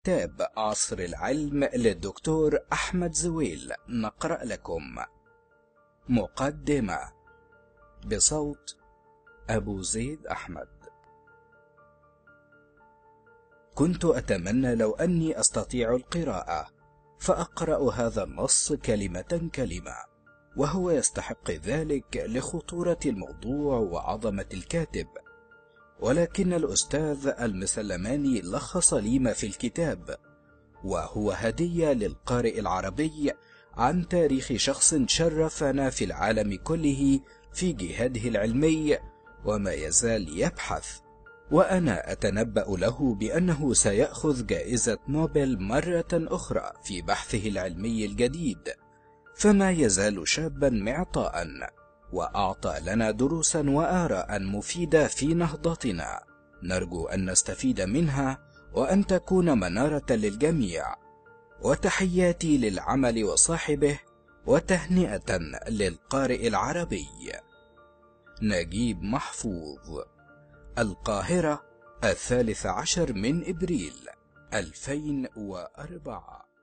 كتاب عصر العلم للدكتور أحمد زويل نقرأ لكم مقدمة بصوت أبو زيد أحمد. كنت أتمنى لو أني أستطيع القراءة فأقرأ هذا النص كلمة كلمة، وهو يستحق ذلك لخطورة الموضوع وعظمة الكاتب، ولكن الأستاذ المسلماني لخص لي ما في الكتاب، وهو هدية للقارئ العربي عن تاريخ شخص شرفنا في العالم كله في جهاده العلمي وما يزال يبحث، وأنا أتنبأ له بأنه سيأخذ جائزة نوبل مرة أخرى في بحثه العلمي الجديد، فما يزال شابا معطاء، وأعطى لنا دروسا وآراء مفيدة في نهضتنا، نرجو أن نستفيد منها وأن تكون منارة للجميع. وتحياتي للعمل وصاحبه، وتهنئة للقارئ العربي. نجيب محفوظ، القاهرة، 13 من إبريل 2004.